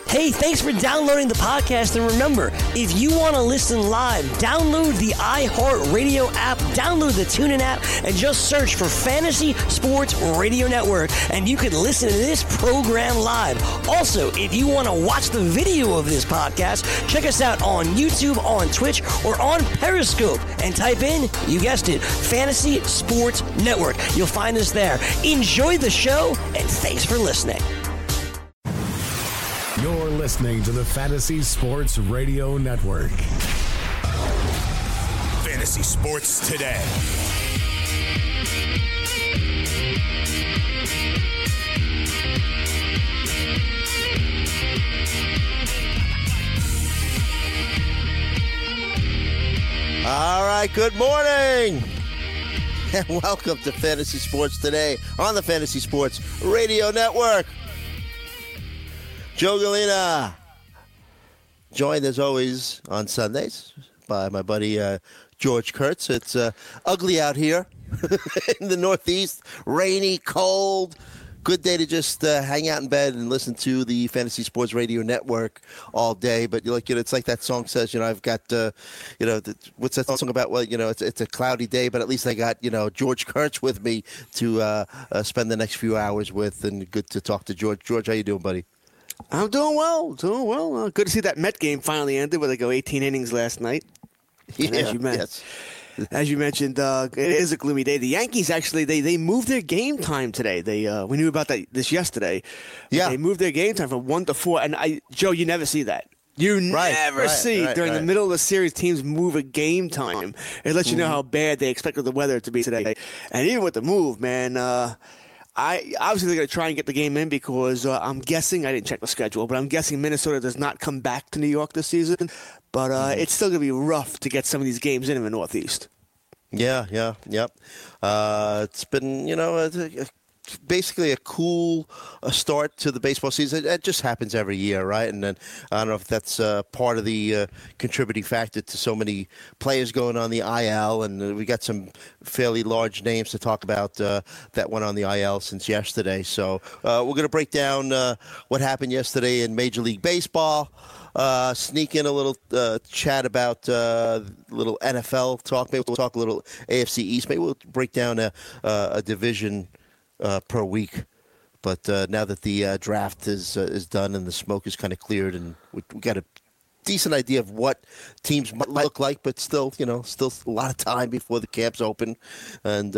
Hey, thanks for downloading the podcast. And remember, if you want to listen live, download the iHeartRadio app, download the TuneIn app, and just search for Fantasy Sports Radio Network, and you can listen to this program live. Also, if you want to watch the video of this podcast, check us out on YouTube, on Twitch, or on Periscope, and type in, you guessed it, Fantasy Sports Network. You'll find us there. Enjoy the show, and thanks for listening. You're listening to the Fantasy Sports Radio Network. Fantasy Sports Today. All right, good morning. And welcome to Fantasy Sports Today on the Fantasy Sports Radio Network. Joe Galena, joined as always on Sundays by my buddy George Kurtz. It's ugly out here in the Northeast, rainy, cold. Good day to just hang out in bed and listen to the Fantasy Sports Radio Network all day. But it's like that song says, I've got, what's that song about? Well, it's a cloudy day, but at least I got, George Kurtz with me to spend the next few hours with, and good to talk to George. George, how you doing, buddy? I'm doing well. Good to see that Met game finally ended with 18 innings last night. Yeah, As you mentioned, it is a gloomy day. The Yankees actually they moved their game time today. We knew about this yesterday. Yeah, they moved their game time from 1 to 4. And Joe, you never see that. You never see during the middle of the series teams move a game time. It lets you know how bad they expected the weather to be today. And even with the move, man. Obviously, they're going to try and get the game in because I'm guessing, I didn't check the schedule, but I'm guessing Minnesota does not come back to New York this season. But it's still going to be rough to get some of these games in the Northeast. Yep. It's been, basically a cool start to the baseball season. It just happens every year, right? And then I don't know if that's part of the contributing factor to so many players going on the IL. And we got some fairly large names to talk about that went on the IL since yesterday. So we're going to break down what happened yesterday in Major League Baseball. Sneak in a little chat about little NFL talk. Maybe we'll talk a little AFC East. Maybe we'll break down a division per week, but now that the draft is done and the smoke is kind of cleared, and we got a decent idea of what teams might look like, but still a lot of time before the camps open, and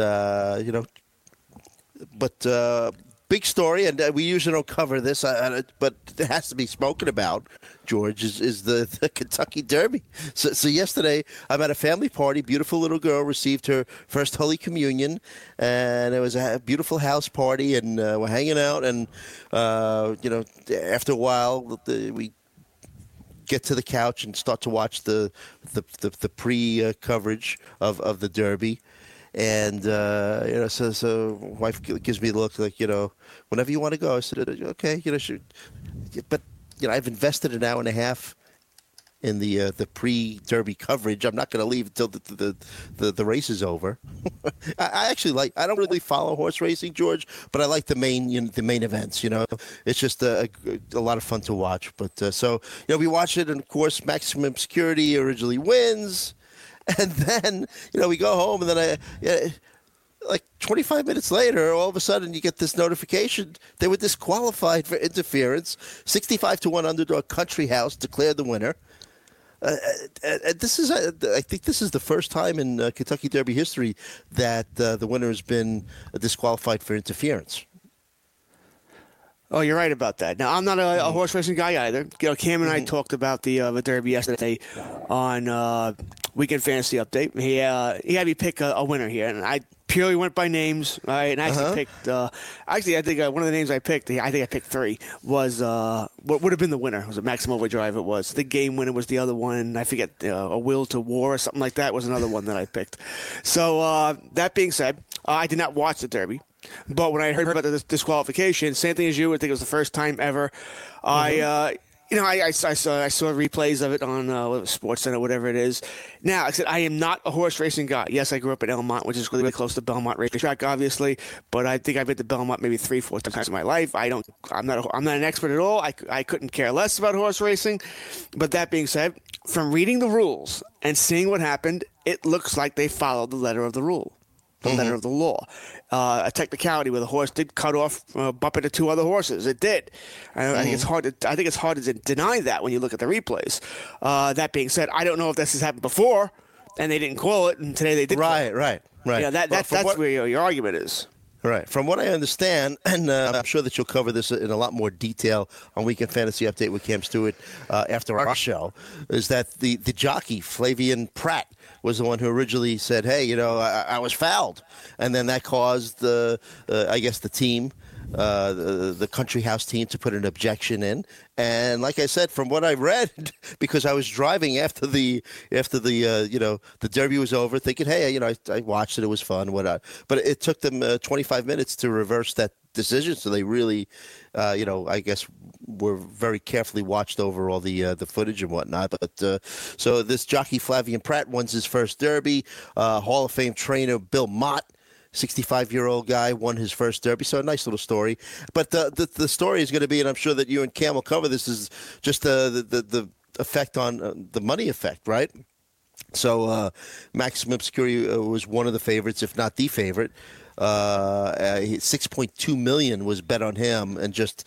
big story, and we usually don't cover this, but it has to be spoken about, George, is the Kentucky Derby. So yesterday, I'm at a family party. Beautiful little girl received her first Holy Communion, and it was a beautiful house party, and we're hanging out, and, after a while, we get to the couch and start to watch the pre-coverage of the Derby. And, so wife gives me a look like, whenever you want to go. I said, okay, sure. But, I've invested an hour and a half in the pre-Derby coverage. I'm not going to leave until the race is over. I actually I don't really follow horse racing, George, but I like the main events, It's just a lot of fun to watch. But, so, we watch it, and, of course, Maximum Security originally wins. And then, we go home, and then like 25 minutes later, all of a sudden you get this notification they were disqualified for interference. 65-1 underdog Country House declared the winner. I think this is the first time in Kentucky Derby history that the winner has been disqualified for interference. Oh, you're right about that. Now, I'm not a horse racing guy either. Cam and I talked about the Derby yesterday on Weekend Fantasy Update. He had me pick a winner here, and I purely went by names. Right? And I actually picked. I think one of the names I picked. I think I picked 3. Was what would have been the winner? Was it Maximum Overdrive? It was. The Game Winner was the other one. I forget. A Will to War or something like that was another one that I picked. So that being said, I did not watch the Derby. But when I heard about the disqualification, same thing as you. I think it was the first time ever. I I saw replays of it on SportsCenter, whatever it is. Now, like I said, I am not a horse racing guy. Yes, I grew up in Elmont, which is really close to Belmont Racetrack, obviously. But I think I've been to Belmont maybe 3-4 times in my life. I'm not an expert at all. I couldn't care less about horse racing. But that being said, from reading the rules and seeing what happened, it looks like they followed the letter of the rule. The letter of the law. A technicality where the horse did cut off, bump into two other horses. It did. I think it's hard to deny that when you look at the replays. That being said, I don't know if this has happened before, and they didn't call it, and today they did. Right. That's where your argument is. Right. From what I understand, and I'm sure that you'll cover this in a lot more detail on Weekend Fantasy Update with Cam Stewart after our show, is that the jockey, Flavien Prat, was the one who originally said, hey, I was fouled. And then that caused the team, the Country House team, to put an objection in. And like I said, from what I read, because I was driving after the Derby was over, thinking, hey, I watched it, it was fun, whatnot. But it took them 25 minutes to reverse that decision. So they really, I guess, were very carefully watched over all the footage and whatnot. But so this jockey Flavien Prat wins his first Derby. Hall of Fame trainer Bill Mott, 65-year-old guy, won his first Derby. So a nice little story. But the story is going to be, and I'm sure that you and Cam will cover this, is just the effect on the money effect, right? So Maximum Obscurity was one of the favorites, if not the favorite. 6.2 million was bet on him, and just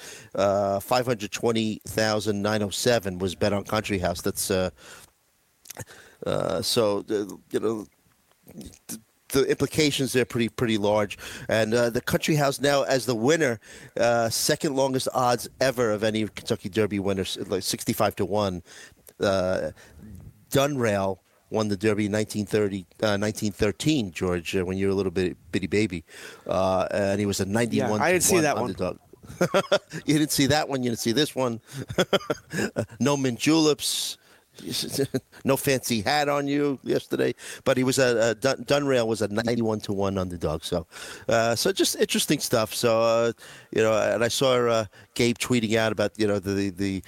520,907 was bet on Country House. That's the implications there are pretty large. And the Country House now as the winner, second longest odds ever of any Kentucky Derby winners, like 65-1. Dunrail won the Derby in 1913, George, when you were a little bitty baby. And he was a 91 I didn't see that underdog. You didn't see that one. You didn't see this one. No mint juleps. No fancy hat on you yesterday. But he was Dunrail was a 91-1 underdog. So just interesting stuff. So, and I saw Gabe tweeting out about, the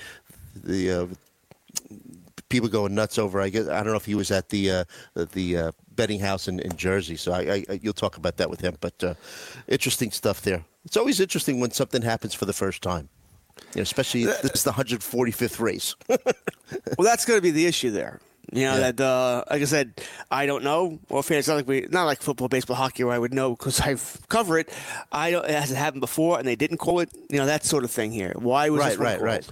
people going nuts over. I don't know if he was at the betting house in Jersey. So you'll talk about that with him. But interesting stuff there. It's always interesting when something happens for the first time, especially this is the 145th race. Well, that's going to be the issue there. That like I said, I don't know. Well, it's not like football, baseball, hockey, where I would know because I've covered it. It hasn't happened before, and they didn't call it. That sort of thing here. Why was this one called?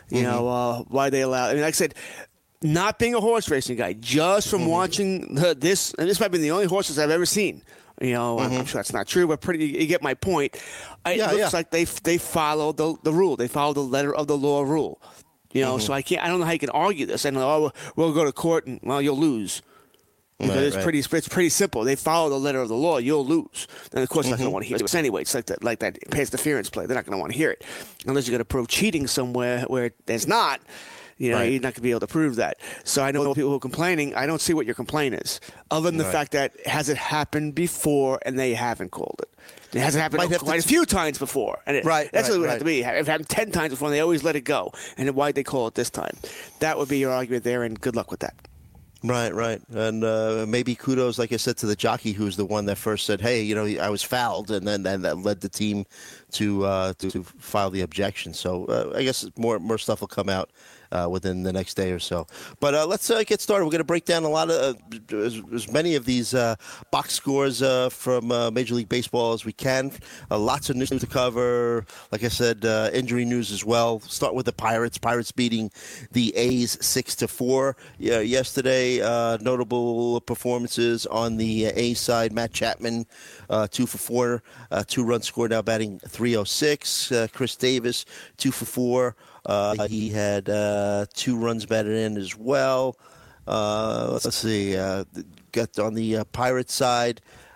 Why they allow? I mean, like I said, not being a horse racing guy, just from watching this, and this might be the only horses I've ever seen. I'm sure that's not true, but you get my point. It looks like they followed the rule. They followed the letter of the law rule. So I don't know how you can argue this. And we'll go to court and you'll lose. Because it's pretty simple. They follow the letter of the law. You'll lose. And of course, they're not going to want to hear it anyway. It's like that pass interference play. They're not going to want to hear it unless you're going to prove cheating somewhere where there's not. You're not going to be able to prove that. So I know people who are complaining. I don't see what your complaint is, other than the fact that has it happened before and they haven't called it. It hasn't happened quite a few times before. And that's what it would have to be. If it happened 10 times before and they always let it go. And then why'd they call it this time? That would be your argument there, and good luck with that. Right. And maybe kudos, like I said, to the jockey who's the one that first said, hey, I was fouled, and then that led the team to file the objection. So I guess more stuff will come out within the next day or so. But let's get started. We're going to break down a lot of as many of these box scores from Major League Baseball as we can. Lots of news to cover. Like I said, injury news as well. Start with the Pirates. Pirates beating the A's 6-4 yesterday. Notable performances on the A's side. Matt Chapman, 2 for 4, 2-run score, now batting .306. Chris Davis, 2 for 4. He had 2 runs batted in as well. Let's see. Got on the Pirates side.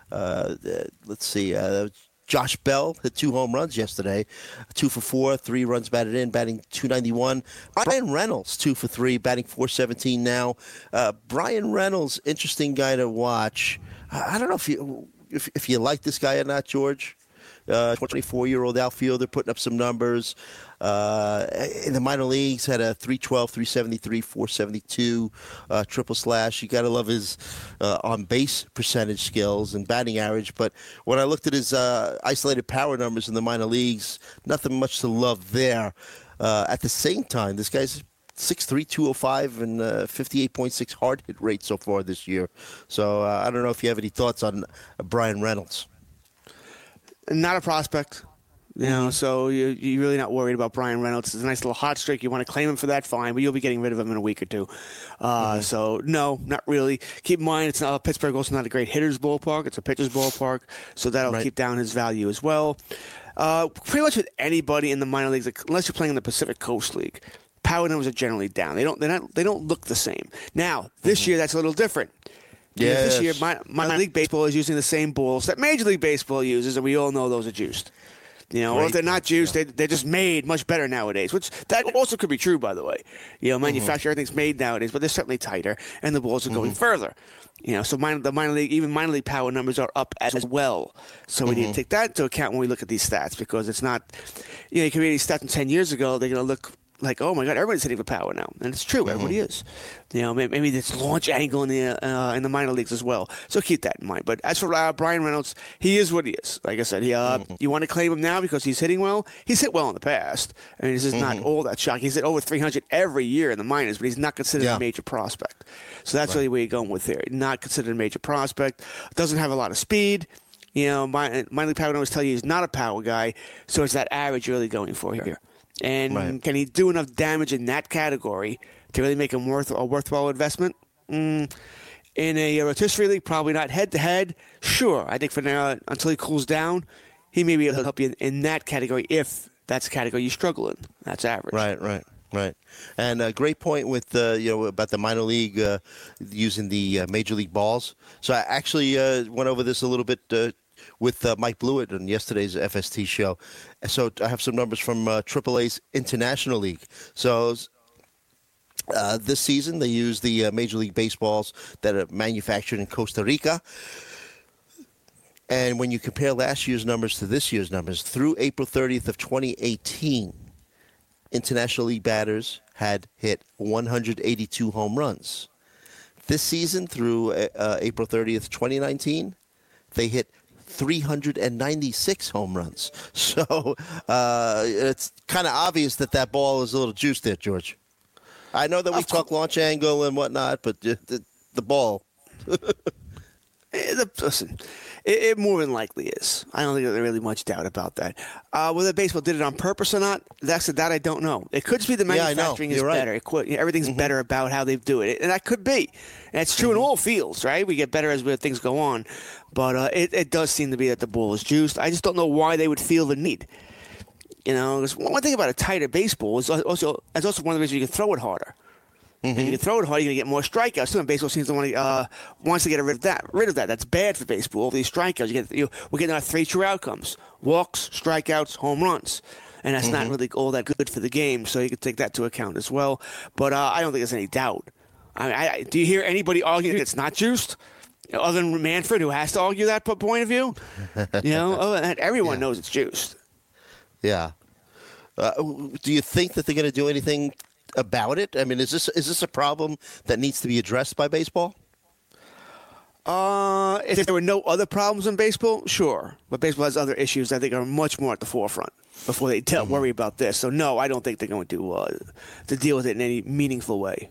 Let's see. Josh Bell hit 2 home runs yesterday. 2 for 4, 3 runs batted in, batting .291. Brian Reynolds, 2 for 3, batting .417 now. Brian Reynolds, interesting guy to watch. I don't know if you like this guy or not, George. 24-year-old outfielder, putting up some numbers. In the minor leagues, had a 312, 373, 472 triple slash. You got to love his on-base percentage skills and batting average. But when I looked at his isolated power numbers in the minor leagues, nothing much to love there. At the same time, this guy's 6'3", 205, and 58.6 hard hit rate so far this year. So I don't know if you have any thoughts on Bryan Reynolds. Not a prospect. You know, so you're really not worried about Bryan Reynolds. It's a nice little hot streak. You want to claim him for that, fine, but you'll be getting rid of him in a week or two. So, no, not really. Keep in mind, it's not Pittsburgh also not a great hitter's ballpark. It's a pitcher's ballpark, so that'll keep down his value as well. Pretty much with anybody in the minor leagues, unless you're playing in the Pacific Coast League, power numbers are generally down. They don't look the same. Now, this year, that's a little different. Yes. This year, minor league baseball is using the same balls that Major League Baseball uses, and we all know those are juiced. You know, or if they're not juiced, they're just made much better nowadays, which that also could be true, by the way. You know, manufacture, everything's made nowadays, but they're certainly tighter, and the balls are going further. You know, so the minor league power numbers are up as well. So we need to take that into account when we look at these stats, because it's not, you know, you can read these stats from 10 years ago, they're going to look like, oh my God, everybody's hitting for power now, and it's true, everybody is. You know, maybe this launch angle in the minor leagues as well. So keep that in mind. But as for Bryan Reynolds, he is what he is. Like I said, you want to claim him now because he's hitting well. He's hit well in the past. I mean, this is not all that shocking. He's hit over 300 every year in the minors, but he's not considered a major prospect. So that's really where you're going with there. Not considered a major prospect. Doesn't have a lot of speed. You know, minor league power numbers tell you he's not a power guy. So it's that average you're really going for here. And can he do enough damage in that category to really make him a worthwhile investment? In a rotisserie league, probably not. Head-to-head, sure. I think for now, until he cools down, he may be able to help you in that category if that's a category you struggle in. That's average. Right. And a great point with about the minor league using the major league balls. So I actually went over this a little bit with Mike Blewett on yesterday's FST show. So I have some numbers from AAA's International League. So this season they use the Major League Baseballs that are manufactured in Costa Rica. And when you compare last year's numbers to this year's numbers, through April 30th of 2018, International League batters had hit 182 home runs. This season, through April 30th, 2019, they hit 396 home runs. So it's kind of obvious that ball is a little juiced there, George. I know that we talk launch angle and whatnot, but the ball. Listen, it more than likely is. I don't think there's really much doubt about that. Whether baseball did it on purpose or not, that I don't know. It could just be the manufacturing is better. It could, everything's better about how they do it. And that could be. And it's true in all fields, right? We get better as things go on. But it does seem to be that the ball is juiced. I just don't know why they would feel the need. You know, one thing about a tighter baseball is also one of the reasons you can throw it harder. If you can throw it hard, you're going to get more strikeouts. So baseball seems to wants to get rid of that. That's bad for baseball. All these strikeouts. We're getting our 3 true outcomes: walks, strikeouts, home runs. And that's not really all that good for the game. So you can take that into account as well. But I don't think there's any doubt. Do you hear anybody arguing it's not juiced? Other than Manfred, who has to argue that point of view? You know, everyone knows it's juiced. Yeah. Do you think that they're going to do anything about it? I mean, is this a problem that needs to be addressed by baseball? If there were no other problems in baseball, sure. But baseball has other issues I think are much more at the forefront before they worry about this. So no, I don't think they're going to deal with it in any meaningful way.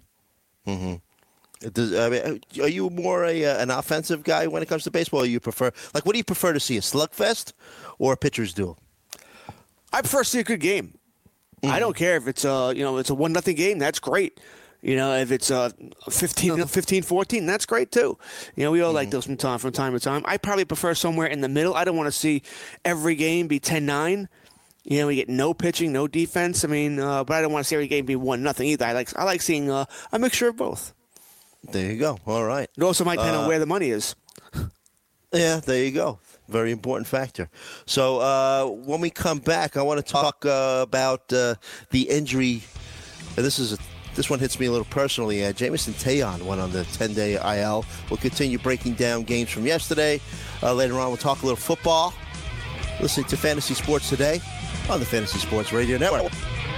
Are you more an offensive guy when it comes to baseball? Or you prefer, what do you prefer to see, a slugfest or a pitcher's duel? I prefer to see a good game. I don't care if it's it's a 1-0 game. That's great. You know, if it's 15-14, that's great too. You know, we all like those from time to time. I probably prefer somewhere in the middle. I don't want to see every game be 10-9. You know, we get no pitching, no defense. I mean, but I don't want to see every game be 1-0 either. I like seeing a mixture of both. There you go. All right. It also might depend on where the money is. Yeah, there you go. Very important factor. So when we come back, I want to talk about the injury. This one hits me a little personally. Jameson Taillon went on the 10-day IL. We'll continue breaking down games from yesterday. Later on, we'll talk a little football. listening to Fantasy Sports Today on the Fantasy Sports Radio Network.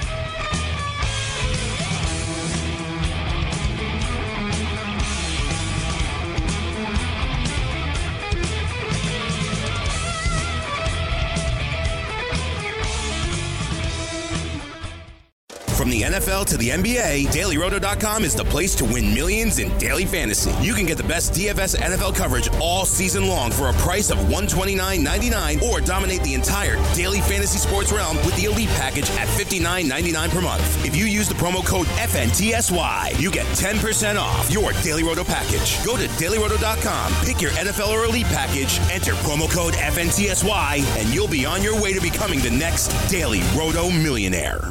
From the NFL to the NBA, DailyRoto.com is the place to win millions in daily fantasy. You can get the best DFS NFL coverage all season long for a price of $129.99 or dominate the entire daily fantasy sports realm with the Elite Package at $59.99 per month. If you use the promo code FNTSY, you get 10% off your Daily Roto package. Go to DailyRoto.com, pick your NFL or Elite Package, enter promo code FNTSY, and you'll be on your way to becoming the next Daily Roto millionaire.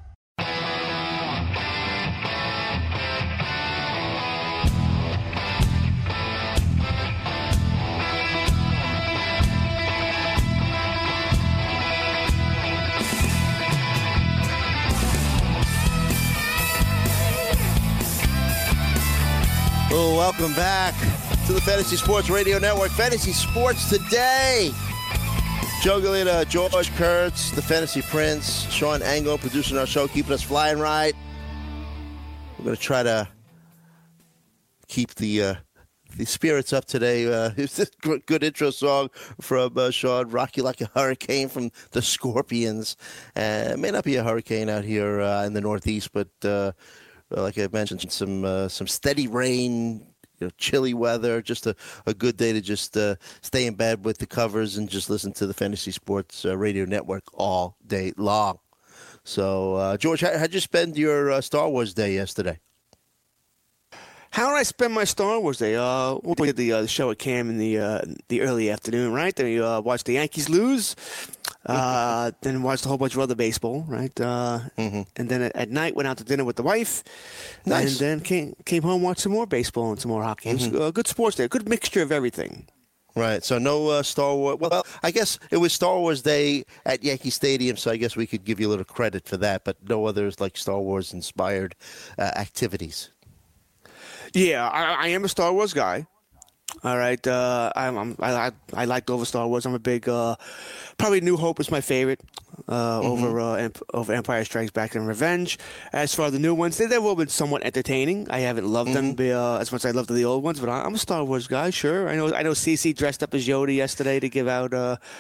Well, welcome back to the Fantasy Sports Radio Network. Fantasy Sports Today. Joe Galita, George Kurtz, the Fantasy Prince, Sean Ango producing our show, keeping us flying right. We're going to try to keep the spirits up today. It's a good intro song from Sean, Rock You Like a Hurricane from the Scorpions. It may not be a hurricane out here in the Northeast, but like I mentioned, some steady rain, chilly weather, just a good day to just stay in bed with the covers and just listen to the Fantasy Sports Radio Network all day long. So, George, how'd you spend your Star Wars day yesterday? How did I spend my Star Wars day? We did the show at Cam in the early afternoon, right? Then we watched the Yankees lose. Then watched a whole bunch of other baseball, right? And then at night went out to dinner with the wife. Nice. And then came home, watched some more baseball and some more hockey. It was a good sports day, a good mixture of everything. Right. So no Star Wars. Well, I guess it was Star Wars Day at Yankee Stadium, so I guess we could give you a little credit for that. But no others like Star Wars inspired activities. Yeah, I am a Star Wars guy. All right, I liked over Star Wars. I'm a big, probably New Hope is my favorite over Empire Strikes Back and Revenge. As for the new ones, they've all been somewhat entertaining. I haven't loved them as much as I loved the old ones, but I'm a Star Wars guy. Sure, I know. CeCe dressed up as Yoda yesterday to give out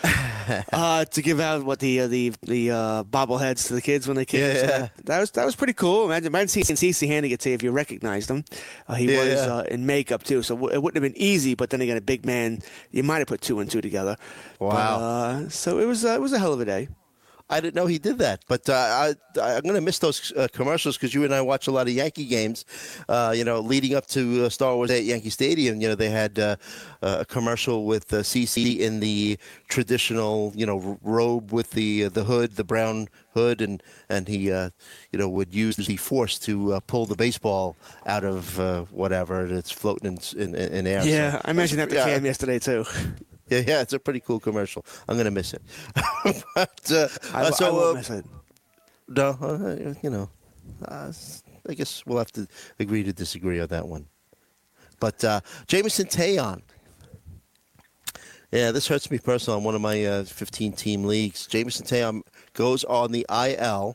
what the bobbleheads to the kids when they came. Yeah. So that was pretty cool. Imagine seeing CeCe handing it to you if you recognized him. He was in makeup too, so it wouldn't have been easy. But then again, a big man, you might have put two and two together. Wow! So it was a hell of a day. I didn't know he did that, but I'm going to miss those commercials because you and I watch a lot of Yankee games. Leading up to Star Wars at Yankee Stadium, they had a commercial with CeCe in the traditional, robe with the hood, the brown hood, and he, would use the force to pull the baseball out of whatever that's floating in air. Yeah, so, I mentioned that to Cam yesterday too. Yeah, it's a pretty cool commercial. I'm going to miss it. But, I won't miss it. No, I guess we'll have to agree to disagree on that one. But Jameson Taillon. Yeah, this hurts me personally on one of my 15-team leagues. Jameson Taillon goes on the IL.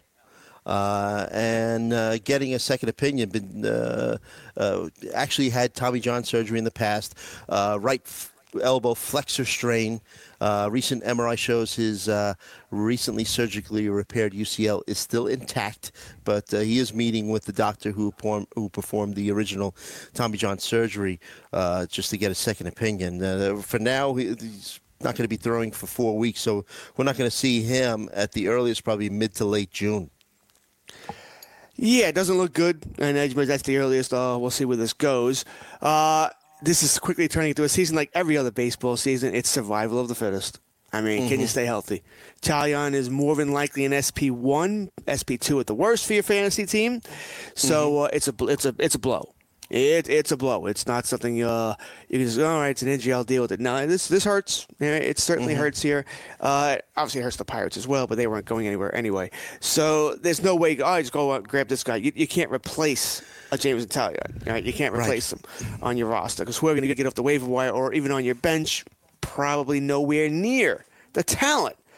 And getting a second opinion. Actually had Tommy John surgery in the past. Right elbow flexor strain. Recent MRI shows his recently surgically repaired UCL is still intact, but he is meeting with the doctor who performed the original Tommy John surgery just to get a second opinion. For now, he's not going to be throwing for 4 weeks, so we're not going to see him at the earliest, probably mid to late June. Yeah, it doesn't look good, and that's the earliest. We'll see where this goes. This is quickly turning into a season like every other baseball season. It's survival of the fittest. I mean, can you stay healthy? Taillon is more than likely an SP1, SP2 at the worst for your fantasy team. So it's a blow. It's a blow. It's not something you can just, all right, it's an injury, I'll deal with it. No, this hurts. It certainly hurts here. Obviously, it hurts the Pirates as well, but they weren't going anywhere anyway. So there's no way, just go out and grab this guy. You can't replace a Jameson Taillon. Right? You can't replace him on your roster because who are going to get off the waiver wire or even on your bench? Probably nowhere near the talent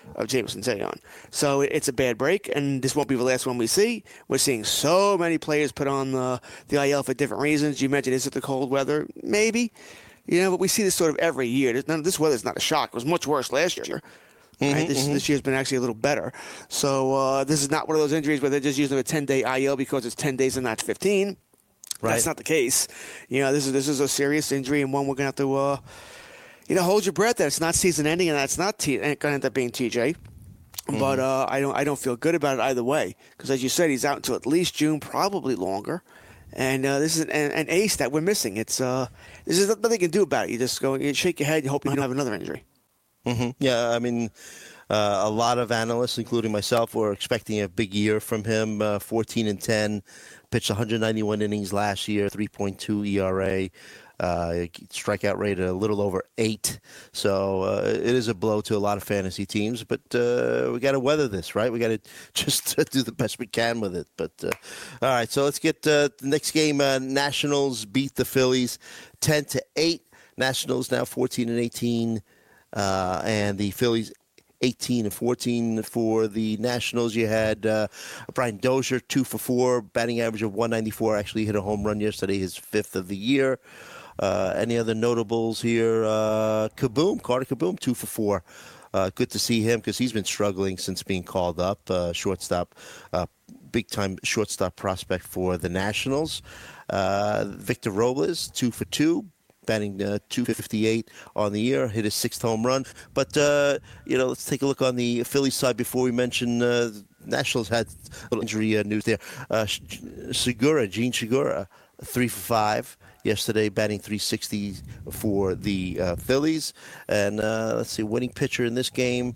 of Jameson Taillon. So it's a bad break, and this won't be the last one we see. We're seeing so many players put on the IL for different reasons. You mentioned, is it the cold weather? Maybe. But we see this sort of every year. This weather's not a shock. It was much worse last year. Right? This year's been actually a little better. So this is not one of those injuries where they're just using a 10-day IL because it's 10 days and not 15. Right. That's not the case. This is a serious injury and one we're going to have to, hold your breath that it's not season ending and that's not going to end up being TJ. But I don't feel good about it either way because, as you said, he's out until at least June, probably longer. And this is an ace that we're missing. This is nothing you can do about it. You just you shake your head, you hope you don't have another injury. Yeah, I mean, a lot of analysts, including myself, were expecting a big year from him. 14-10, pitched 191 innings last year, 3.2 ERA. Strikeout rate a little over 8. So it is a blow to a lot of fantasy teams, but we got to weather this, right? We got to just do the best we can with it. But all right, so let's get the next game. Nationals beat the Phillies 10-8. Nationals now 14-18, and the Phillies 18-14 for the Nationals. You had Brian Dozier 2 for 4, batting average of 194. Actually hit a home run yesterday, his 5th of the year. Any other notables here? Carter Kaboom, 2 for 4. Good to see him because he's been struggling since being called up. Shortstop, big-time shortstop prospect for the Nationals. Victor Robles, 2 for 2. Batting 258 on the year, hit his 6th home run. But, let's take a look on the Phillies side before we mention Nationals had a little injury news there. Gene Segura, 3 for 5 yesterday, batting 360 for the Phillies. And let's see, winning pitcher in this game.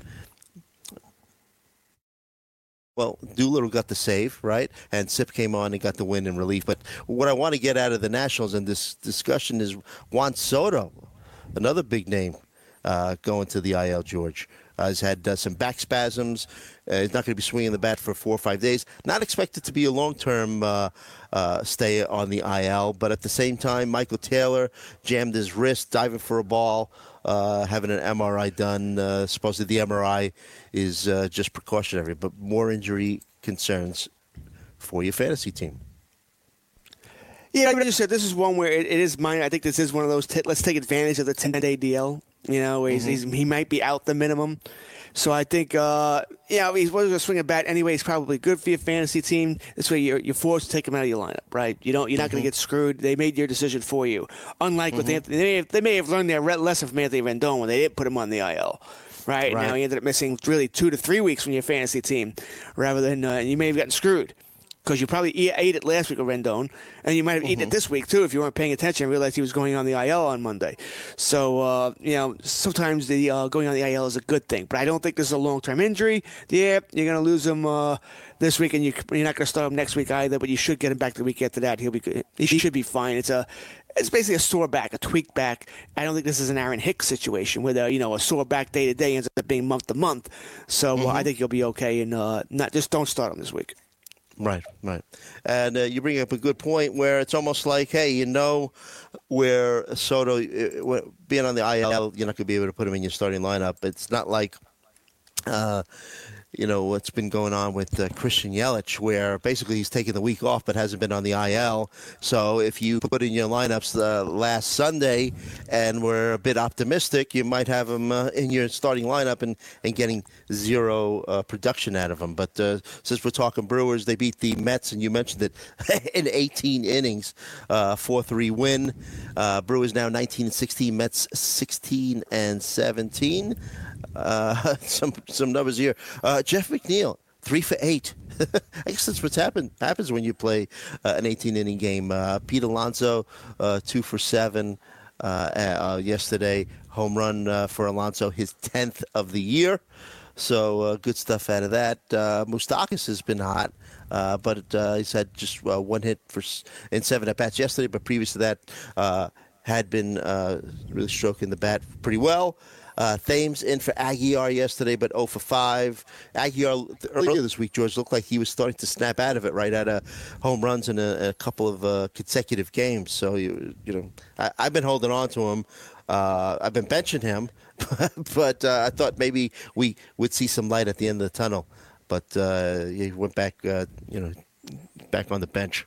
Well, Doolittle got the save, right? And Sip came on and got the win in relief. But what I want to get out of the Nationals in this discussion is Juan Soto, another big name going to the IL, George. Has had some back spasms. He's not going to be swinging the bat for 4 or 5 days. Not expected to be a long-term stay on the IL. But at the same time, Michael Taylor jammed his wrist, diving for a ball, having an MRI done. Supposedly the MRI is just precautionary, but more injury concerns for your fantasy team. Yeah, like I just said, this is one where it is minor. I think this is one of those, let's take advantage of the 10-day DL. Where he might be out the minimum. So I think, he's going to swing a bat anyway. He's probably good for your fantasy team. This way you're forced to take him out of your lineup, right? You're not going to get screwed. They made your decision for you. Unlike with Anthony, they may have learned their lesson from Anthony Rendon when they didn't put him on the IL. Right? Now he ended up missing really 2 to 3 weeks from your fantasy team rather than you may have gotten screwed. Because you probably ate it last week with Rendon, and you might have eaten it this week, too, if you weren't paying attention and realized he was going on the IL on Monday. So, sometimes the going on the IL is a good thing. But I don't think this is a long-term injury. Yeah, you're going to lose him this week, and you're not going to start him next week either, but you should get him back the week after that. He'll be good. He should be fine. It's basically a sore back, a tweaked back. I don't think this is an Aaron Hicks situation where a sore back day to day ends up being month to month. So I think you'll be okay, and just don't start him this week. Right. And you bring up a good point where it's almost like, hey, where Soto, being on the IL, you're not going to be able to put him in your starting lineup. It's not like, what's been going on with Christian Yelich, where basically he's taken the week off but hasn't been on the IL. So if you put in your lineups last Sunday and we're a bit optimistic, you might have him in your starting lineup and getting zero production out of him. But since we're talking Brewers, they beat the Mets, and you mentioned it, in 18 innings, 4-3 win. Brewers now 19-16, Mets 16-17. Some numbers here. Jeff McNeil, 3 for 8. I guess that's what happens when you play an 18-inning game. Pete Alonso, 2 for 7 yesterday. Home run for Alonso, his 10th of the year. So good stuff out of that. Moustakas has been hot, but he's had just one hit in 7 at-bats yesterday, but previous to that had been really stroking the bat pretty well. Thames in for Aguilar yesterday, but 0 for 5. Aguilar earlier this week, George, looked like he was starting to snap out of it, right, out of home runs in a couple of consecutive games. So, I've been holding on to him. I've been benching him, but I thought maybe we would see some light at the end of the tunnel. But he went back, back on the bench.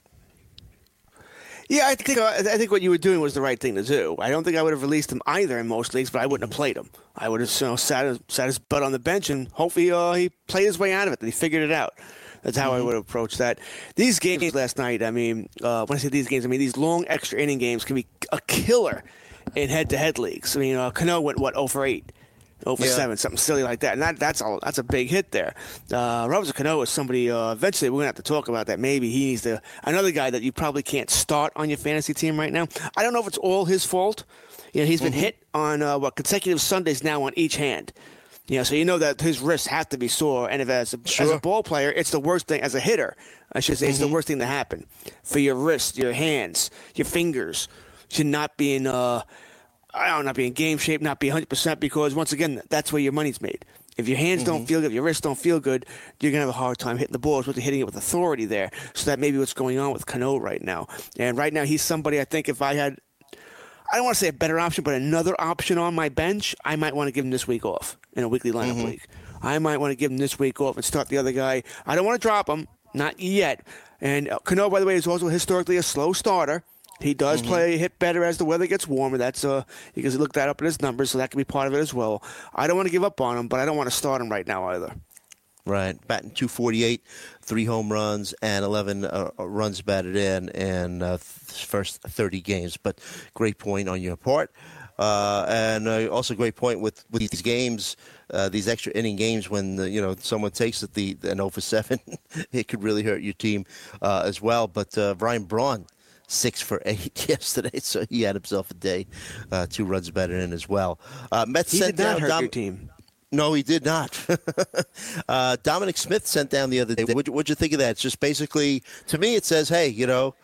Yeah, I think what you were doing was the right thing to do. I don't think I would have released him either in most leagues, but I wouldn't have played him. I would have sat his butt on the bench, and hopefully he played his way out of it, and he figured it out. That's how I would have approached that. These games last night, I mean, when I say these games, I mean these long extra inning games can be a killer in head-to-head leagues. I mean, Cano went, 0 for 8? 0 for 7, something silly like that. And that's a big hit there. Robinson Cano is somebody, eventually we're going to have to talk about that. Maybe he needs another guy that you probably can't start on your fantasy team right now. I don't know if it's all his fault. He's been hit on, consecutive Sundays now on each hand. So you know that his wrists have to be sore. And if as a ball player, it's the worst thing. As a hitter, I should say, it's the worst thing to happen. For your wrists, your hands, your fingers, should not be in not be in game shape, not be 100%, because once again, that's where your money's made. If your hands don't feel good, if your wrists don't feel good, you're going to have a hard time hitting the ball, especially hitting it with authority there. So that may be what's going on with Cano right now. And right now, he's somebody I think if I had, I don't want to say a better option, but another option on my bench, I might want to give him this week off in a weekly lineup league. I might want to give him this week off and start the other guy. I don't want to drop him, not yet. And Cano, by the way, is also historically a slow starter. He does hit better as the weather gets warmer. That's you can look that up in his numbers, so that can be part of it as well. I don't want to give up on him, but I don't want to start him right now either. Right, batting .248, 3 home runs, and 11 runs batted in first 30 games. But great point on your part. And also great point with these games, these extra inning games when someone takes it an 0 for 7, it could really hurt your team as well. But Ryan Braun, 6 for 8 yesterday, so he had himself a day. 2 runs batted in as well. Mets he sent did not down hurt your team. No, he did not. Dominic Smith sent down the other day. What'd you think of that? It's just basically, to me, it says, hey,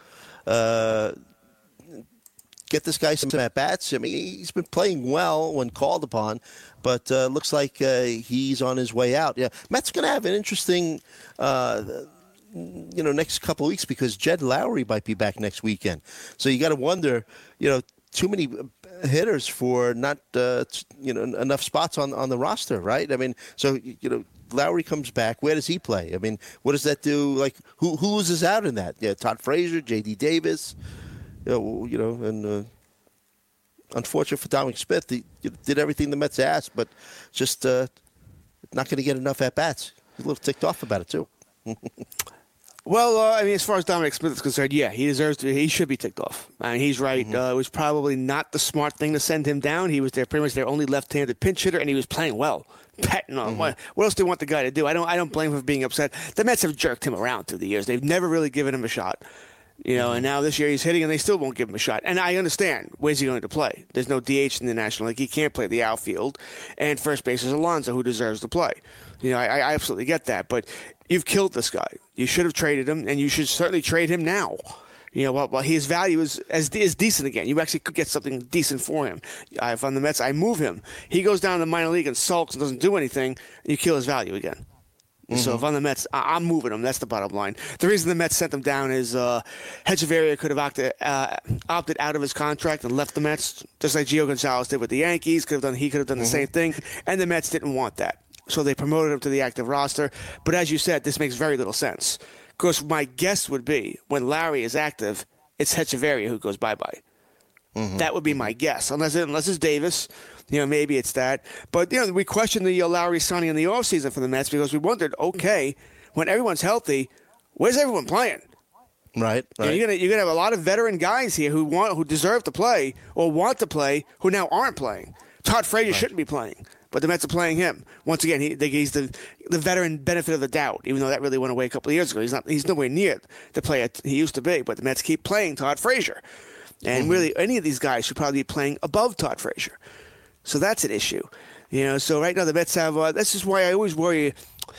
get this guy some at-bats. I mean, he's been playing well when called upon, but looks like he's on his way out. Yeah, Mets going to have an interesting next couple of weeks because Jed Lowry might be back next weekend. So you got to wonder, too many hitters for not, enough spots on the roster, right? I mean, so, Lowry comes back. Where does he play? I mean, what does that do? Like, who loses out in that? Yeah, Todd Frazier, J.D. Davis, and unfortunate for Dominic Smith, he did everything the Mets asked, but just not going to get enough at-bats. He's a little ticked off about it, too. Well, as far as Dominic Smith is concerned, yeah, he should be ticked off. I mean, he's right. It was probably not the smart thing to send him down. He was pretty much their only left-handed pinch hitter, and he was playing well. Petting on what else do you want the guy to do? I don't blame him for being upset. The Mets have jerked him around through the years. They've never really given him a shot. And now this year he's hitting, and they still won't give him a shot. And I understand. Where's he going to play? There's no DH in the National League. He can't play the outfield. And first base is Alonso, who deserves to play. I absolutely get that. But you've killed this guy. You should have traded him, and you should certainly trade him now. While his value is decent again. You actually could get something decent for him. If I'm the Mets, I move him. He goes down to the minor league and sulks and doesn't do anything, you kill his value again. So if I'm the Mets, I'm moving him. That's the bottom line. The reason the Mets sent him down is Hechavarria could have opted out of his contract and left the Mets, just like Gio Gonzalez did with the Yankees. He could have done the same thing, and the Mets didn't want that. So they promoted him to the active roster. But as you said, this makes very little sense. Because my guess would be when Larry is active, it's Hechavarria who goes bye-bye. That would be my guess. Unless it's Davis, maybe it's that. But, we questioned the Lowry signing in the offseason for the Mets because we wondered, okay, when everyone's healthy, where's everyone playing? Right. You're gonna have a lot of veteran guys here who deserve to play or want to play who now aren't playing. Todd Frazier shouldn't be playing, but the Mets are playing him. Once again, he's the veteran benefit of the doubt, even though that really went away a couple of years ago. He's nowhere near the player he used to be, but the Mets keep playing Todd Frazier. And really, any of these guys should probably be playing above Todd Frazier. So that's an issue. So right now the Mets have that's just why I always worry,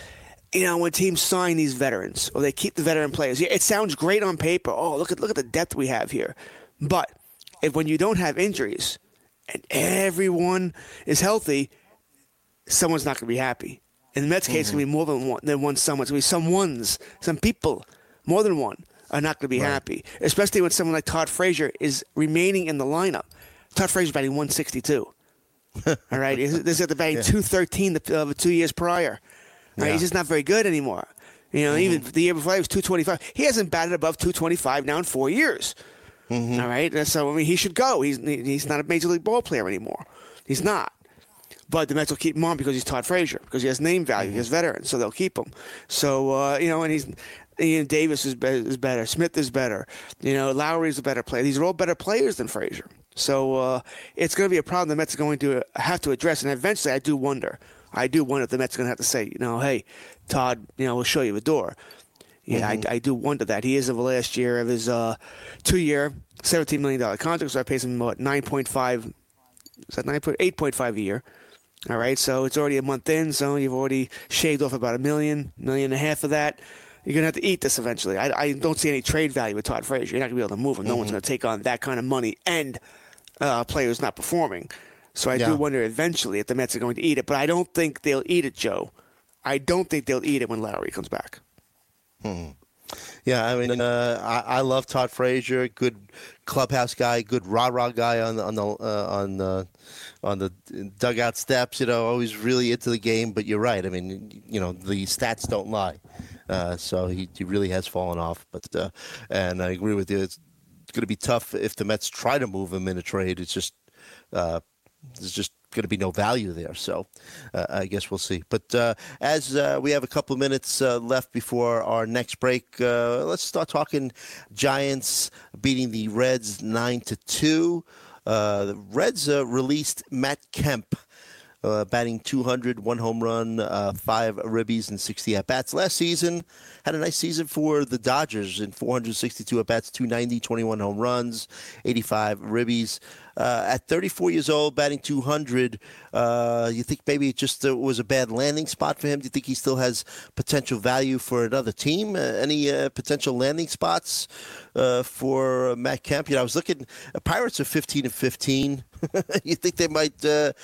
when teams sign these veterans or they keep the veteran players. Yeah, it sounds great on paper. Oh, look at the depth we have here. But when you don't have injuries and everyone is healthy, someone's not going to be happy. In the Mets case, it's going to be more than one someone. It's going to be some people, more than one, are not going to be happy, especially when someone like Todd Frazier is remaining in the lineup. Todd Frazier's batting 162. All right, this is at the batting 213 the 2 years prior. All right, he's just not very good anymore. You know, even the year before he was 225. He hasn't batted above 225 now in 4 years. All right, so I mean he should go. He's not a major league ball player anymore. He's not. But the Mets will keep him on because he's Todd Frazier, because he has name value, he has veteran, so they'll keep him. So you know, and Ian Davis is better, Smith is better, you know, Lowry's a better player. These are all better players than Frazier. So it's going to be a problem the Mets are going to have to address, and eventually I do wonder if the Mets are going to have to say, you know, hey, Todd, you know, we'll show you the door. Yeah, I do wonder that. He is of the last year of his 2-year, $17 million contract, so I paid him what, 9.5, is that 8.5 a year. All right, so it's already a month in, so you've already shaved off about $1 million and a half of that. You're going to have to eat this eventually. I don't see any trade value with Todd Frazier. You're not going to be able to move him. No one's going to take on that kind of money and a player who's not performing. So I do wonder eventually if the Mets are going to eat it, but I don't think they'll eat it, Joe. I don't think they'll eat it when Lowry comes back. Yeah, I mean, I love Todd Frazier, good clubhouse guy, good rah-rah guy on the dugout steps. You know, always really into the game. But you're right. I mean, you know, the stats don't lie. So he really has fallen off. But and I agree with you. It's going to be tough if the Mets try to move him in a trade. It's just there's just going to be no value there. So I guess we'll see. But as we have a couple of minutes left before our next break, let's start talking Giants beating the Reds 9-2. The Reds released Matt Kemp, batting 200, 1 home run, 5 ribbies, and 60 at-bats. Last season, had a nice season for the Dodgers in 462 at-bats, 290, 21 home runs, 85 ribbies. At 34 years old, batting 200, you think maybe it just was a bad landing spot for him? Do you think he still has potential value for another team? Any potential landing spots for Matt Kemp? You know, I was looking, Pirates are 15-15. You think they might,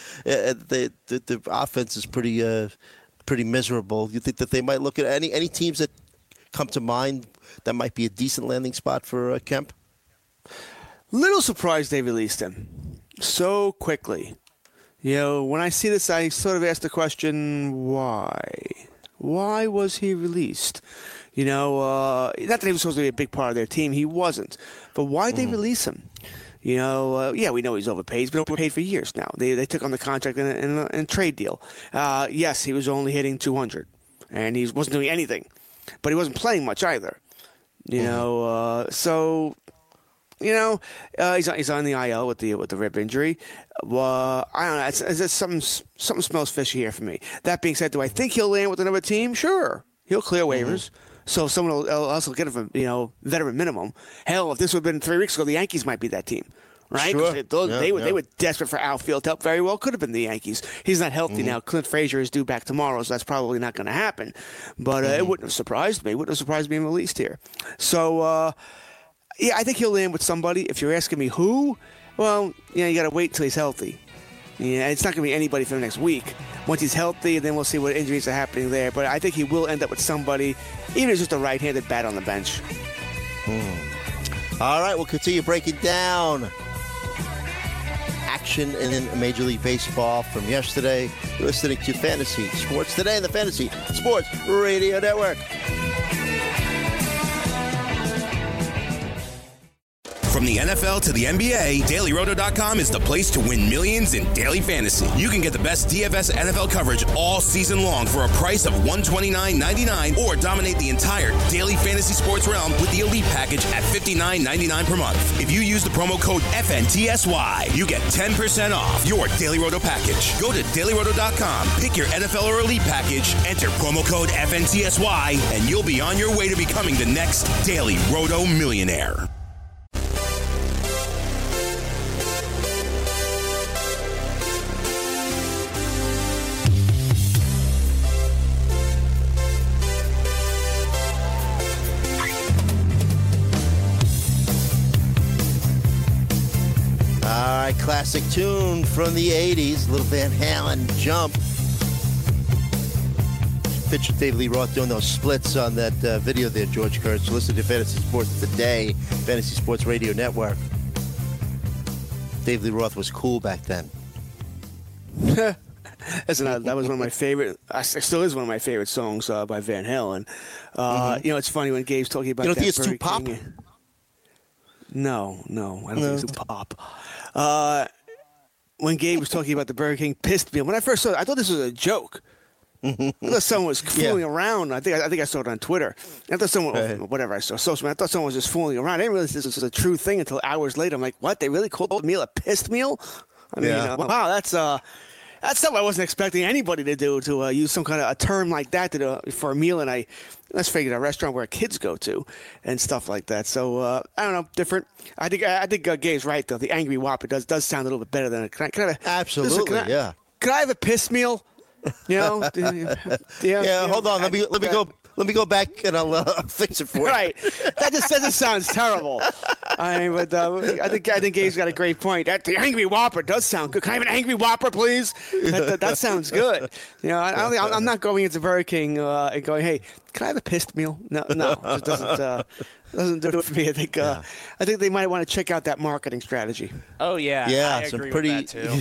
the offense is pretty miserable. You think that they might look at any teams that come to mind that might be a decent landing spot for Kemp? Little surprised they released him so quickly. You know, when I see this, I sort of ask the question, why? Why was he released? You know, not that he was supposed to be a big part of their team. He wasn't. But why'd they release him? You know, yeah, we know he's overpaid. He's been overpaid for years now. They took on the contract in a trade deal. Yes, he was only hitting 200, and he wasn't doing anything. But he wasn't playing much either. You know, so... You know, he's on the IL with the rib injury. I don't know. It's something smells fishy here for me. That being said, do I think he'll land with another team? Sure, he'll clear waivers. So someone else will get him, you know, veteran minimum. Hell, if this would have been 3 weeks ago, the Yankees might be that team, right? Sure. They were desperate for outfield help. Very well could have been the Yankees. He's not healthy now. Clint Frazier is due back tomorrow, so that's probably not going to happen. But it wouldn't have surprised me. It wouldn't have surprised me being released here. So. Yeah, I think he'll land with somebody. If you're asking me who, well, you know, you got to wait until he's healthy. Yeah, it's not going to be anybody for the next week. Once he's healthy, then we'll see what injuries are happening there. But I think he will end up with somebody, even if it's just a right-handed bat on the bench. All right, we'll continue breaking down action in Major League Baseball from yesterday. You're listening to Fantasy Sports Today in the Fantasy Sports Radio Network. From the NFL to the NBA, DailyRoto.com is the place to win millions in daily fantasy. You can get the best DFS NFL coverage all season long for a price of $129.99 or dominate the entire daily fantasy sports realm with the Elite Package at $59.99 per month. If you use the promo code FNTSY, you get 10% off your Daily Roto package. Go to DailyRoto.com, pick your NFL or Elite Package, enter promo code FNTSY, and you'll be on your way to becoming the next Daily Roto millionaire. Classic tune from the 80s, little Van Halen, Jump. Picture Dave Lee Roth doing those splits on that video there, George Kurtz. Listen to Fantasy Sports Today, Fantasy Sports Radio Network. Dave Lee Roth was cool back then. Listen, that was one of my favorite. It still is one of my favorite songs by Van Halen. It's funny when Gabe's talking about. You don't that think it's too pop? No, I don't think it's too pop. When Gabe was talking about the Burger King pissed meal, when I first saw it, I thought this was a joke. I thought someone was fooling around. I think I saw it on Twitter. I thought someone, whatever I saw, social media. I thought someone was just fooling around. I didn't realize this was a true thing until hours later. I'm like, what? They really called the meal a pissed meal? I mean, wow, that's something I wasn't expecting anybody to do, to use some kind of a term like that for a meal. And let's figure a restaurant where kids go to and stuff like that. So I don't know, different. I think Gabe's right though. The Angry Whopper does sound a little bit better than it. Absolutely, yeah. Could I have a piss meal? Yeah. Hold on. Let me go back and I'll fix it for you. Right. That just sounds terrible. I think Gabe's got a great point. The Angry Whopper does sound good. Can I have an Angry Whopper, please? That sounds good. I'm not going into Burger King and going, hey, can I have a pissed meal? No, it just doesn't do it for me. I think they might want to check out that marketing strategy. Oh yeah, I agree with that too.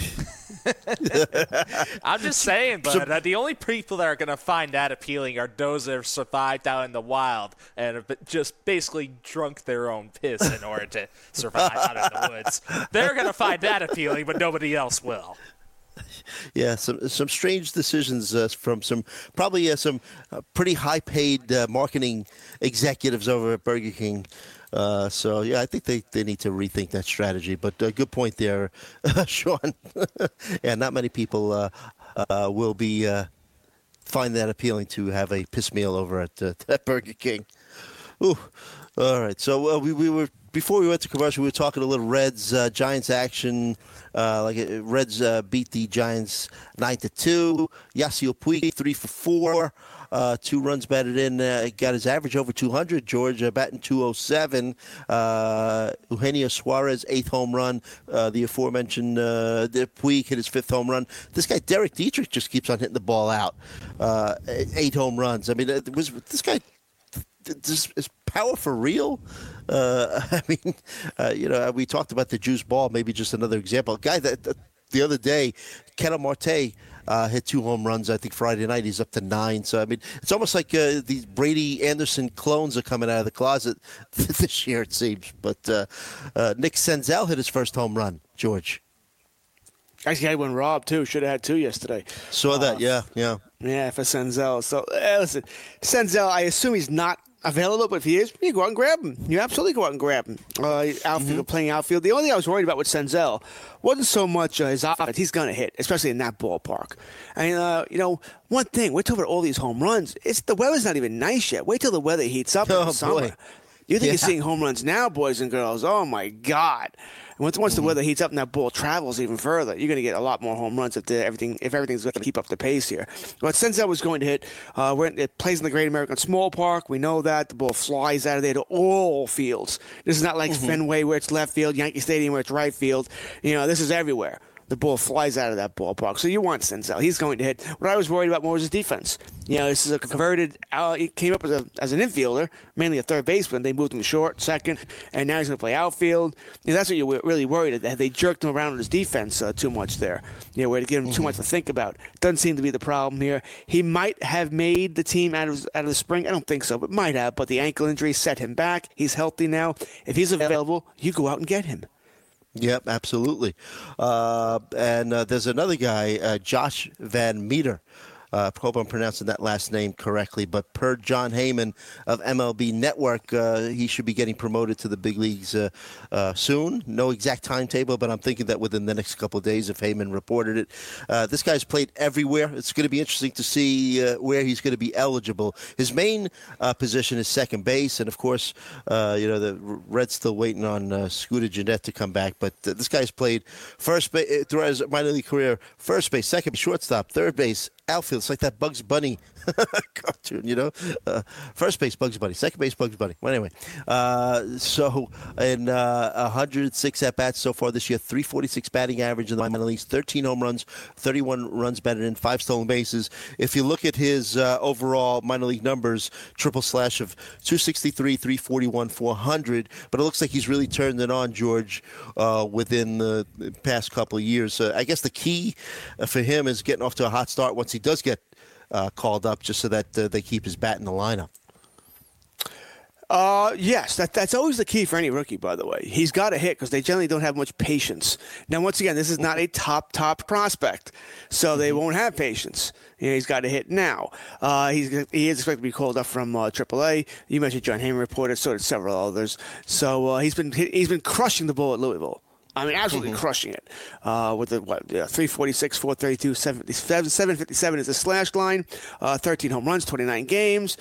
I'm just saying, but the only people that are going to find that appealing are those that have survived out in the wild and have just basically drunk their own piss in order to survive out in the woods. They're going to find that appealing, but nobody else will. Yeah, some strange decisions from some pretty high-paid marketing executives over at Burger King. I think they need to rethink that strategy. But good point there, Sean. Yeah, not many people will be find that appealing to have a piss meal over at Burger King. Ooh, all right. So we were. Before we went to commercial, we were talking a little Reds Giants action. Reds beat the Giants 9-2. Yasiel Puig 3 for 4, 2 runs batted in. Got his average over 200. George batting 207. Eugenio Suarez 8th home run. The aforementioned Puig hit his 5th home run. This guy Derek Dietrich just keeps on hitting the ball out. 8 home runs. I mean, was this guy? Is power for real? We talked about the juice ball, maybe just another example. A guy that the other day, Ketel Marte hit 2 home runs, I think Friday night. He's up to 9. So, I mean, it's almost like these Brady Anderson clones are coming out of the closet this year, it seems. But Nick Senzel hit his first home run, George. Actually, I had one robbed, too. Should have had 2 yesterday. Saw that, yeah. Yeah, for Senzel. So, listen, Senzel, I assume he's not available, but if he is, you go out and grab him. You absolutely go out and grab him. Playing outfield. The only thing I was worried about with Senzel wasn't so much his offense. He's going to hit, especially in that ballpark. And, one thing, wait till all these home runs. The weather's not even nice yet. Wait till the weather heats up in the summer. Boy. You think you're seeing home runs now, boys and girls. Oh, my God. And once the weather heats up and that ball travels even further, you're going to get a lot more home runs if everything's going to keep up the pace here. But Senzel was going to hit. It plays in the Great American Small Park. We know that. The ball flies out of there to all fields. This is not like Fenway where it's left field, Yankee Stadium where it's right field. This is everywhere. The ball flies out of that ballpark. So you want Senzel. He's going to hit. What I was worried about more was his defense. This is a converted he came up as an infielder, mainly a third baseman. They moved him short, second, and now he's going to play outfield. That's what you're really worried that they jerked him around in his defense too much there. Where to give him too much to think about. Doesn't seem to be the problem here. He might have made the team out of the spring. I don't think so, but might have. But the ankle injury set him back. He's healthy now. If he's available, you go out and get him. Yep, absolutely. And there's another guy, Josh Van Meter. I hope I'm pronouncing that last name correctly. But per John Heyman of MLB Network, he should be getting promoted to the big leagues soon. No exact timetable, but I'm thinking that within the next couple of days, if Heyman reported it. This guy's played everywhere. It's going to be interesting to see where he's going to be eligible. His main position is second base, and of course, the Reds still waiting on Scooter Gennett to come back. But this guy's played first base throughout his minor league career: first base, second base, shortstop, third base, outfield. It's like that Bugs Bunny cartoon, you know. First base, Bugs Bunny. Second base, Bugs Bunny. Well, anyway, so in 106 at-bats so far this year, 346 batting average in the minor leagues, 13 home runs, 31 runs batted in, 5 stolen bases. If you look at his overall minor league numbers, triple slash of 263, 341, 400, but it looks like he's really turned it on, George, within the past couple of years. I guess the key for him is getting off to a hot start once he does get called up, just so that they keep his bat in the lineup. Yes, that's always the key for any rookie, by the way. He's got to hit because they generally don't have much patience. Now, once again, this is not a top prospect, so they won't have patience. You know, he's got to hit now. He is expected to be called up from AAA. You mentioned John Heyman reported, so did several others. So he's been crushing the ball at Louisville. I mean, absolutely crushing it. With the 346, 432, 757 is the slash line. 13 home runs, 29 games.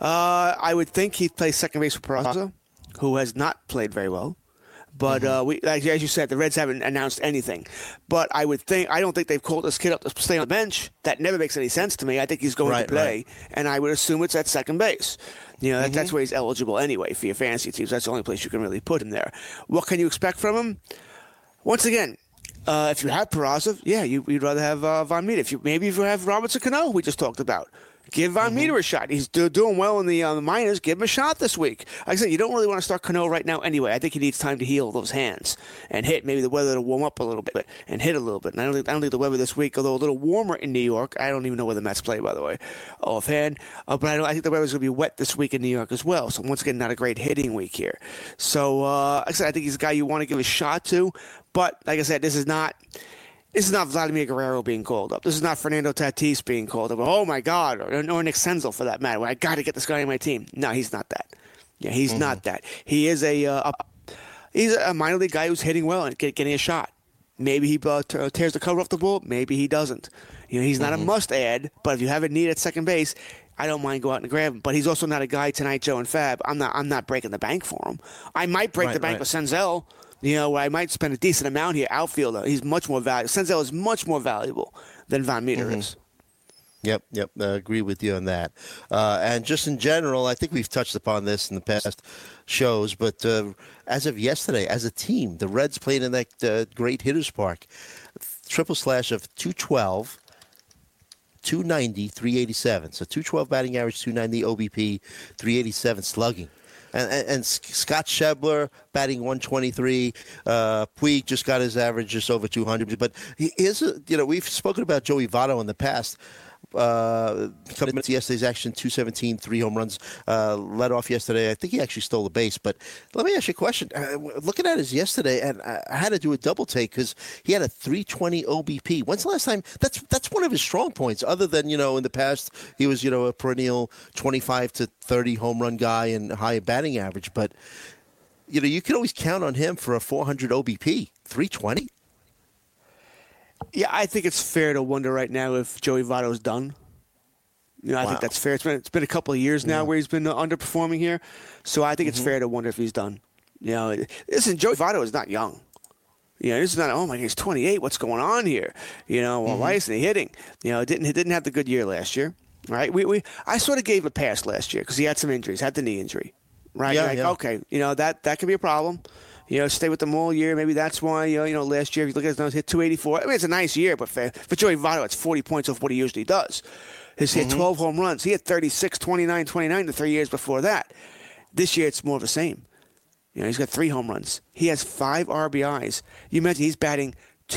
I would think he'd play second base for Peraza, who has not played very well. But as you said, the Reds haven't announced anything. But I don't think they've called this kid up to stay on the bench. That never makes any sense to me. I think he's going to play, and I would assume it's at second base. You know, that's where he's eligible anyway for your fantasy teams. That's the only place you can really put him there. What can you expect from him? Once again, if you have Peraza, you'd rather have Von Meter. If you have Robinson Cano, we just talked about. Give Von Meter a shot. He's doing well in the minors. Give him a shot this week. Like I said, you don't really want to start Cano right now anyway. I think he needs time to heal those hands and hit. Maybe the weather to warm up a little bit and hit a little bit. And I don't think the weather this week, although a little warmer in New York. I don't even know where the Mets play, by the way, offhand. But I think the weather's going to be wet this week in New York as well. So once again, not a great hitting week here. So like I said, I think he's a guy you want to give a shot to. But like I said, this is not Vladimir Guerrero being called up. This is not Fernando Tatis being called up. Oh, my God. Or Nick Senzel, for that matter. I got to get this guy on my team. No, he's not that. Yeah, he's not that. He is he's a minor league guy who's hitting well and getting a shot. Maybe he tears the cover off the ball. Maybe he doesn't. You know, he's not a must-add, but if you have a need at second base, I don't mind going out and grab him. But he's also not a guy tonight, Joe and Fab. I'm not breaking the bank for him. I might break the bank with Senzel. You know, where I might spend a decent amount here. Outfielder, he's much more valuable. Senzel is much more valuable than Von Meter is. Yep. I agree with you on that. And just in general, I think we've touched upon this in the past shows, but as of yesterday, as a team, the Reds played in that great hitters park. Triple slash of 212, 290, 387. So 212 batting average, 290 OBP, 387 slugging. And Scott Schebler batting 123. Puig just got his average just over 200. But we've spoken about Joey Votto in the past. Coming into yesterday's action, 217, 3 home runs, led off yesterday. I think he actually stole a base. But let me ask you a question. Looking at his yesterday, and I had to do a double take because he had a 320 OBP. When's the last time? That's one of his strong points. Other than in the past, he was a perennial 25 to 30 home run guy and high batting average. But you can always count on him for a 400 OBP. 320. Yeah, I think it's fair to wonder right now if Joey Votto's done. I think that's fair. It's been a couple of years now where he's been underperforming here, so I think it's fair to wonder if he's done. Listen, Joey Votto is not young. This is not. Oh my God, he's 28. What's going on here? Why isn't he hitting? Didn't have the good year last year, right? I sort of gave him a pass last year because he had some injuries, had the knee injury, right? Okay, that could be a problem. Stay with them all year. Maybe that's why, last year, if you look at his numbers, hit 284. I mean, it's a nice year, but for Joey Votto, it's 40 points off what he usually does. He's hit 12 home runs. He had 36, 29, 29 the 3 years before that. This year, it's more of the same. He's got 3 home runs. He has 5 RBIs. You mentioned he's batting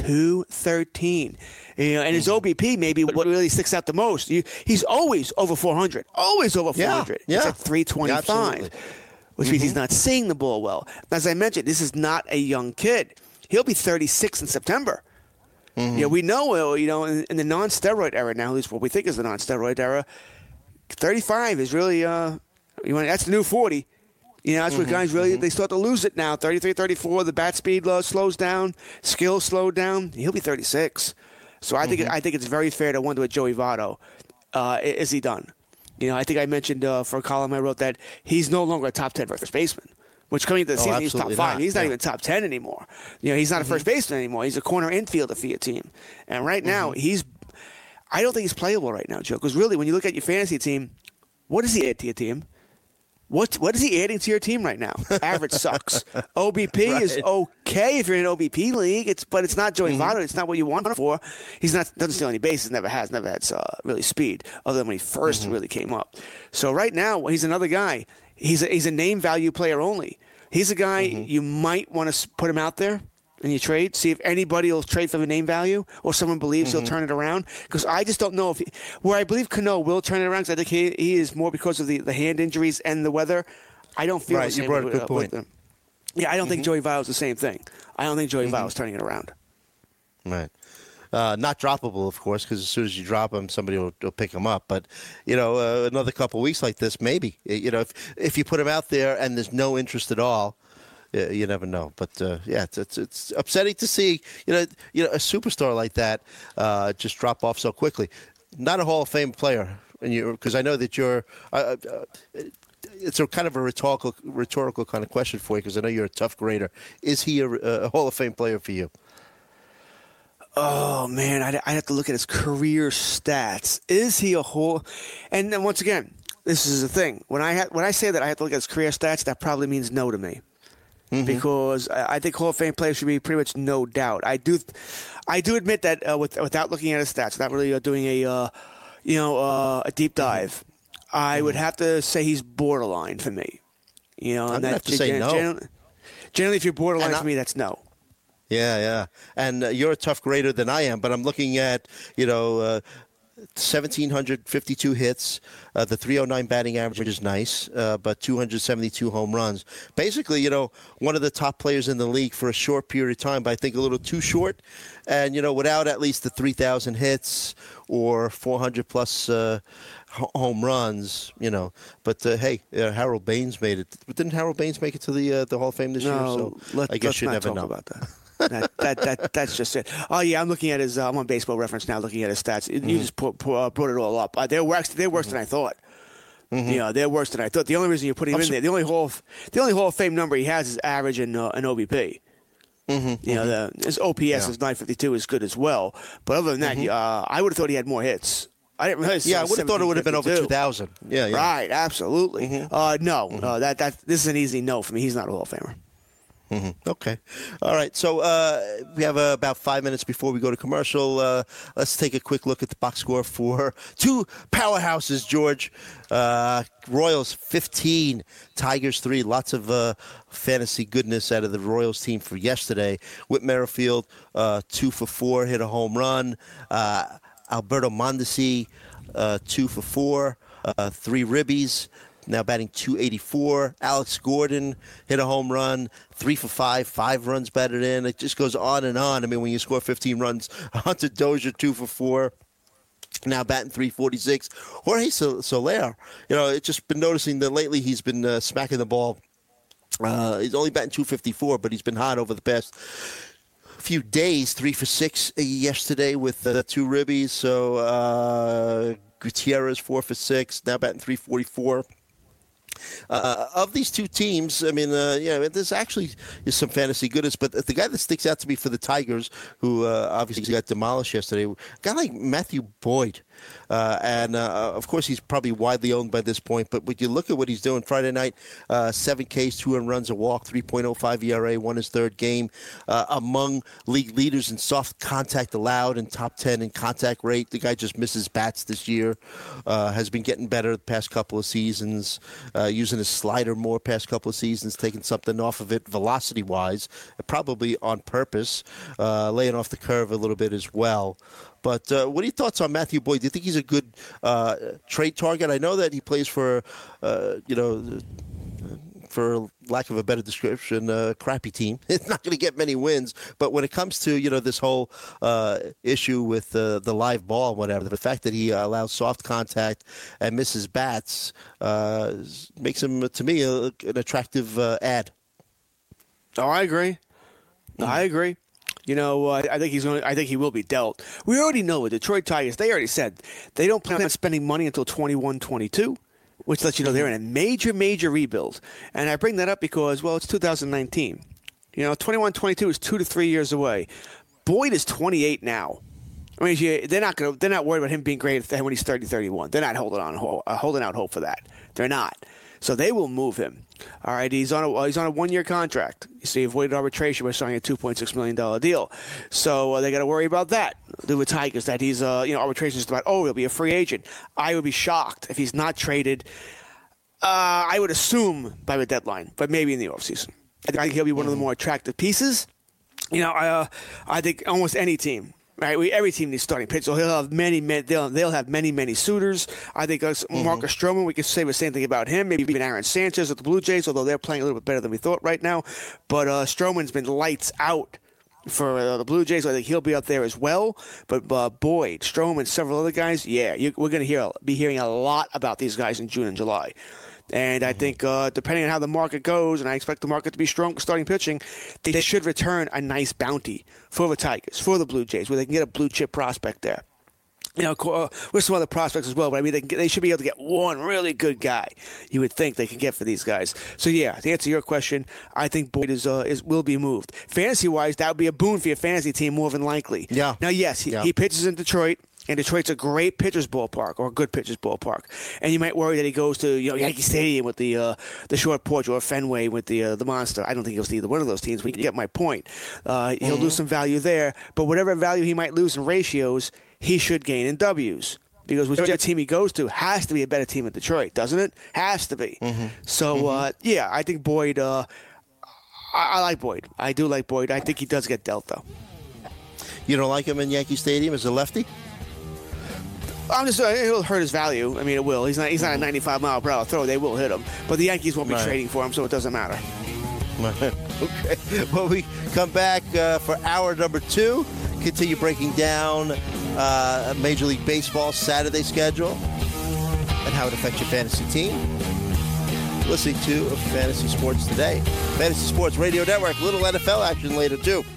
213. And his OBP maybe what really sticks out the most. He's always over 400. Always over 400. Yeah. It's at 325. Which means he's not seeing the ball well. As I mentioned, this is not a young kid. He'll be 36 in September. We know, in the non-steroid era now, at least what we think is the non-steroid era, 35 is really, that's the new 40. That's where guys really, they start to lose it now. 33, 34, the bat speed slows down, skill slowed down. He'll be 36. So I think it's very fair to wonder with Joey Votto, is he done? I think I mentioned for a column I wrote that he's no longer a top 10 first baseman, which coming into the season, he's top 5. He's not even top 10 anymore. He's not a first baseman anymore. He's a corner infielder for your team. And right now, I don't think he's playable right now, Joe. Because really, when you look at your fantasy team, what does he add to your team? What is he adding to your team right now? Average sucks. OBP is okay if you're in an OBP league, but it's not Joey Votto. It's not what you want him for. He's doesn't steal any bases. Never had really speed, other than when he first really came up. So right now, he's another guy. He's a name value player only. He's a guy you might want to put him out there in your trade, see if anybody will trade for the name value or someone believes he'll turn it around. Because I just don't know where I believe Cano will turn it around, because I think he is more because of the hand injuries and the weather. I don't feel the same. You brought a good point. Yeah, I don't think Joey Votto's the same thing. I don't think Joey Votto's turning it around. Right. Not droppable, of course, because as soon as you drop him, somebody will pick him up. But, another couple of weeks like this, maybe. If you put him out there and there's no interest at all, you never know. But, it's upsetting to see, a superstar like that just drop off so quickly. Not a Hall of Fame player, because I know that you're it's a kind of a rhetorical kind of question for you, because I know you're a tough grader. Is he a Hall of Fame player for you? Oh, man, I'd have to look at his career stats. Is he a Hall? And then once again, this is the thing. When I say that I have to look at his career stats, that probably means no to me. Because I think Hall of Fame players should be pretty much no doubt. I do admit that without looking at his stats, not really doing a deep dive, I would have to say he's borderline for me. I'm gonna have to say no. Generally, if you're borderline for me, that's no. Yeah. And you're a tough grader than I am, but I'm looking at, 1,752 hits. The 309 batting average is nice, but 272 home runs. Basically, one of the top players in the league for a short period of time, but I think a little too short. And, without at least the 3,000 hits or 400-plus home runs, But, hey, Harold Baines made it. Didn't Harold Baines make it to the Hall of Fame this year? So I guess you never know about that. That's just it. Oh yeah, I'm looking at his. I'm on Baseball Reference now, looking at his stats. You just brought it all up. They're worse than I thought. They're worse than I thought. The only reason you're putting him in there, the only Hall of Fame number he has is average and OBP. His OPS is 952 is good as well. But other than that, I would have thought he had more hits. I didn't realize. Yeah, I would have thought it would have been over 2,000. Yeah. Right, absolutely. No, this is an easy no for me. He's not a Hall of Famer. Okay. All right. So we have about 5 minutes before we go to commercial. Let's take a quick look at the box score for two powerhouses, George. Royals 15, Tigers 3. Lots of fantasy goodness out of the Royals team for yesterday. Whit Merrifield, 2 for 4, hit a home run. Alberto Mondesi, 2 for 4, 3 ribbies. Now batting .284. Alex Gordon hit a home run, 3 for 5, 5 runs batted in. It just goes on and on. I mean, when you score 15 runs, Hunter Dozier 2 for 4. Now batting .346. Jorge Soler, it's just been noticing that lately he's been smacking the ball. He's only batting .254, but he's been hot over the past few days. 3 for 6 yesterday with 2 ribbies. So Gutierrez 4 for 6. Now batting .344. Of these two teams, I mean, there's actually some fantasy goodness, but the guy that sticks out to me for the Tigers, who obviously got demolished yesterday, a guy like Matthew Boyd. Of course, he's probably widely owned by this point, but when you look at what he's doing Friday night, 7 Ks, 2 earned runs, a walk, 3.05 ERA, won his third game, among league leaders in soft contact allowed and top 10 in contact rate. The guy just misses bats this year, has been getting better the past couple of seasons, using his slider more past couple of seasons, taking something off of it velocity-wise, probably on purpose, laying off the curve a little bit as well. But what are your thoughts on Matthew Boyd? Do you think he's a good trade target? I know that he plays for, for lack of a better description, a crappy team. It's not going to get many wins. But when it comes to, this whole issue with the live ball and whatever, the fact that he allows soft contact and misses bats makes him, to me, an attractive ad. Oh, I agree. I think he will be dealt. We already know with Detroit Tigers, they already said they don't plan on spending money until 21-22, which lets you know they're in a major, major rebuild. And I bring that up because, it's 2019. 21-22 is 2 to 3 years away. Boyd is 28 now. I mean, they're not worried about him being great when he's 30, 31. They're not holding out hope for that. They're not. So they will move him. All right, he's on a 1-year contract. So he avoided arbitration by signing a $2.6 million deal. So they got to worry about that. The Tigers, that he's arbitration is about, he'll be a free agent. I would be shocked if he's not traded. I would assume by the deadline, but maybe in the offseason. I think he'll be one of the more attractive pieces. I think almost any team. Right, every team needs starting pitchers. So he'll have many. They'll have many suitors. I think Marcus Stroman. We could say the same thing about him. Maybe even Aaron Sanchez at the Blue Jays, although they're playing a little bit better than we thought right now. But Stroman's been lights out for the Blue Jays. So I think he'll be up there as well. But Boyd, Stroman, several other guys. Yeah, we're going to be hearing a lot about these guys in June and July. And I think depending on how the market goes, and I expect the market to be strong starting pitching, they should return a nice bounty for the Tigers, for the Blue Jays, where they can get a blue-chip prospect there. With some other prospects as well, but I mean, they should be able to get one really good guy. You would think they can get for these guys. So yeah, to answer your question, I think Boyd will be moved. Fantasy-wise, that would be a boon for your fantasy team more than likely. Yeah. Now, yes, he pitches in Detroit. And Detroit's a great pitcher's ballpark, or a good pitcher's ballpark. And you might worry that he goes to Yankee Stadium with the short porch, or Fenway with the Monster. I don't think he goes to either one of those teams, but you get my point. He'll lose some value there, but whatever value he might lose in ratios, he should gain in W's. Because whichever team he goes to has to be a better team than Detroit, doesn't it? Has to be. So, I think Boyd, I like Boyd. I do like Boyd. I think he does get dealt, though. You don't like him in Yankee Stadium as a lefty? I'm just it'll hurt his value. I mean, it will. He's not a 95-mile-per-hour thrower. They will hit him, but the Yankees won't be trading for him, so it doesn't matter. Okay. When we come back for hour number 2, continue breaking down Major League Baseball Saturday schedule and how it affects your fantasy team. Listening to Fantasy Sports Today, Fantasy Sports Radio Network. Little NFL action later too.